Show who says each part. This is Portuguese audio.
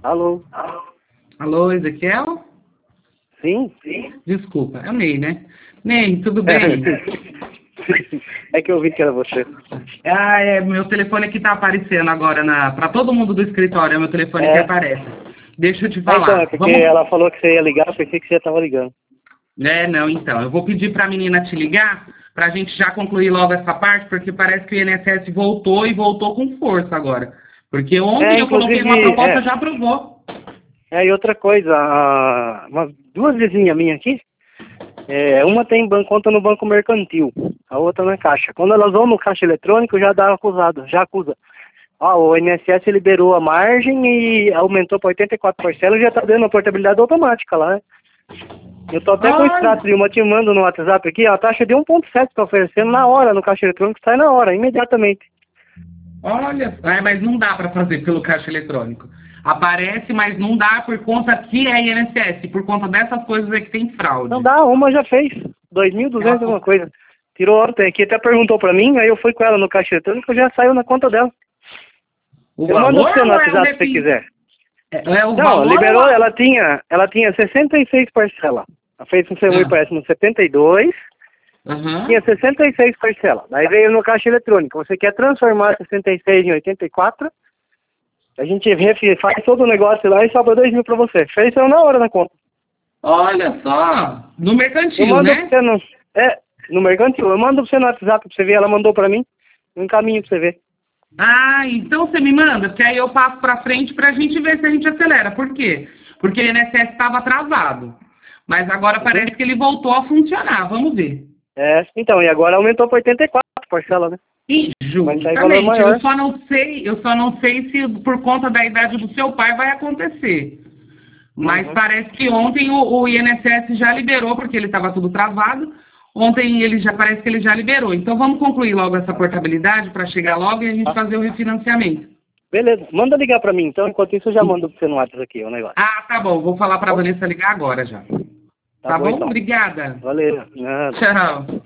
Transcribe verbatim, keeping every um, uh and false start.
Speaker 1: Alô?
Speaker 2: Alô, Ezequiel?
Speaker 1: Sim? Sim.
Speaker 2: Desculpa, é o Ney, né? Ney, tudo bem?
Speaker 1: É que eu vi que era você.
Speaker 2: Ah, é, meu telefone aqui tá aparecendo agora na, pra todo mundo do escritório, é o meu telefone
Speaker 1: É.
Speaker 2: que aparece. Deixa eu te
Speaker 1: É, então,
Speaker 2: falar.
Speaker 1: é porque
Speaker 2: Vamos...
Speaker 1: ela falou que você ia ligar, eu pensei que você já tava ligando.
Speaker 2: É, não, então, eu vou pedir pra menina te ligar, pra gente já concluir logo essa parte, porque parece que o I N S S voltou e voltou com força agora. Porque ontem
Speaker 1: É,
Speaker 2: eu coloquei uma
Speaker 1: inclusive,
Speaker 2: proposta,
Speaker 1: é,
Speaker 2: já aprovou.
Speaker 1: é, e outra coisa, a, umas duas vizinhas minhas aqui, é, uma tem ban- conta no banco mercantil, a outra na caixa. Quando elas vão no caixa eletrônico, já dá acusado, já acusa. Ah, o I N S S liberou a margem e aumentou para oitenta e quatro parcelas e já está dando a portabilidade automática lá, né? Eu tô até com o
Speaker 2: Olha,
Speaker 1: extrato de uma te mando no WhatsApp aqui, a taxa de um ponto sete está oferecendo na hora no caixa eletrônico, sai na hora, imediatamente.
Speaker 2: olha, é, mas não dá pra fazer pelo caixa eletrônico. Aparece, mas não dá por conta que é I N S S, por conta dessas coisas aí que tem
Speaker 1: Não
Speaker 2: fraude.
Speaker 1: dá, uma já fez, dois mil e duzentos
Speaker 2: Ela,
Speaker 1: alguma coisa. Tirou ontem aqui, até perguntou pra mim, aí eu fui com ela no caixa eletrônico, já saiu na conta dela.
Speaker 2: o
Speaker 1: Eu mando
Speaker 2: valor
Speaker 1: pra você no
Speaker 2: ou é o
Speaker 1: WhatsApp se você
Speaker 2: refis?
Speaker 1: quiser.
Speaker 2: É, é o
Speaker 1: Não,
Speaker 2: valor ou
Speaker 1: liberou,
Speaker 2: a...
Speaker 1: ela tinha, ela tinha sessenta e seis parcelas. Ela fez um seu
Speaker 2: Ah,
Speaker 1: empréstimo setenta e dois, tinha
Speaker 2: aham.
Speaker 1: sessenta e seis parcelas. Daí veio no caixa eletrônico. Você quer transformar sessenta e seis em oitenta e quatro? A gente refi- faz todo o negócio lá e sobra dois mil pra você. Fez isso na hora na conta.
Speaker 2: Olha só, no
Speaker 1: Eu
Speaker 2: mercantil,
Speaker 1: mando pra
Speaker 2: né?
Speaker 1: você no, é, no mercantil. Eu mando pra você no WhatsApp pra você ver. Ela mandou pra mim. Eu encaminho pra você ver.
Speaker 2: Ah, então você me manda, porque aí eu passo pra frente pra gente ver se a gente acelera. Por quê? Porque o I N S S estava atrasado. Mas agora
Speaker 1: Uhum.
Speaker 2: parece que ele voltou a funcionar, vamos ver.
Speaker 1: É, então, e agora aumentou pra oitenta e quatro parcelas, né?
Speaker 2: E
Speaker 1: Vai sair valor
Speaker 2: justamente, eu
Speaker 1: maior.
Speaker 2: só não sei, eu só não sei se por conta da idade do seu pai vai acontecer. Mas
Speaker 1: Uhum.
Speaker 2: parece que ontem o, o I N S S já liberou, porque ele estava tudo travado. Ontem ele já parece que ele já liberou. Então vamos concluir logo essa portabilidade para chegar logo e a gente
Speaker 1: Tá.
Speaker 2: fazer o refinanciamento.
Speaker 1: Beleza, manda ligar pra mim. Então, enquanto isso, eu já mando pra você no WhatsApp aqui o negócio.
Speaker 2: Ah, tá bom. Vou falar para a
Speaker 1: Bom,
Speaker 2: Vanessa ligar agora já.
Speaker 1: tá
Speaker 2: Tá
Speaker 1: bom
Speaker 2: bom?
Speaker 1: então.
Speaker 2: Obrigada.
Speaker 1: Valeu. Nada.
Speaker 2: Tchau.